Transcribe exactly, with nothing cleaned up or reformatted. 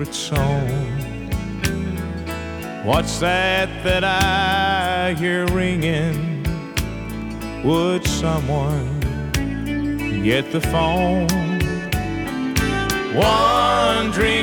favorite song. What's that that I hear ringing? Would someone get the phone? Wondering